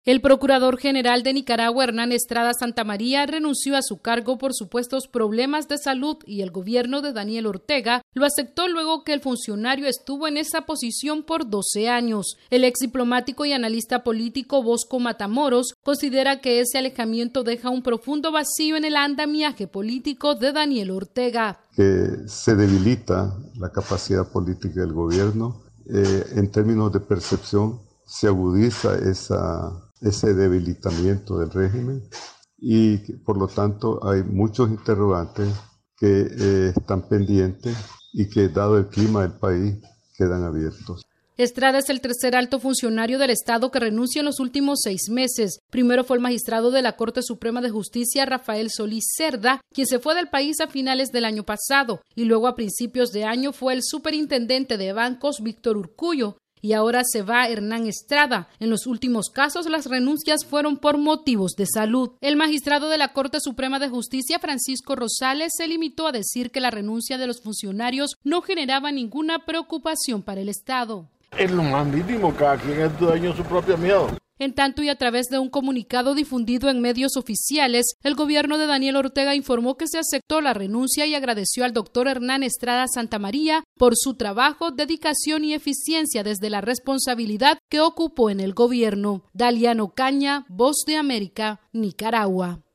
El procurador general de Nicaragua, Hernán Estrada Santamaría, renunció a su cargo por supuestos problemas de salud y el gobierno de Daniel Ortega lo aceptó luego que el funcionario estuvo en esa posición por 12 años. El ex diplomático y analista político Bosco Matamoros considera que ese alejamiento deja un profundo vacío en el andamiaje político de Daniel Ortega. Que se debilita la capacidad política del gobierno, en términos de percepción se agudiza ese debilitamiento del régimen y por lo tanto hay muchos interrogantes que están pendientes y que dado el clima del país quedan abiertos. Estrada es el tercer alto funcionario del Estado que renuncia en los últimos 6 meses. Primero fue el magistrado de la Corte Suprema de Justicia, Rafael Solís Cerda, quien se fue del país a finales del año pasado, y luego a principios de año fue el superintendente de bancos, Víctor Urcullo, y ahora se va Hernán Estrada. En los últimos casos, las renuncias fueron por motivos de salud. El magistrado de la Corte Suprema de Justicia, Francisco Rosales, se limitó a decir que la renuncia de los funcionarios no generaba ninguna preocupación para el Estado. Es lo más mínimo, cada quien es dueño de su propio miedo. En tanto, y a través de un comunicado difundido en medios oficiales, el gobierno de Daniel Ortega informó que se aceptó la renuncia y agradeció al doctor Hernán Estrada Santamaría por su trabajo, dedicación y eficiencia desde la responsabilidad que ocupó en el gobierno. Daliano Caña, Voz de América, Nicaragua.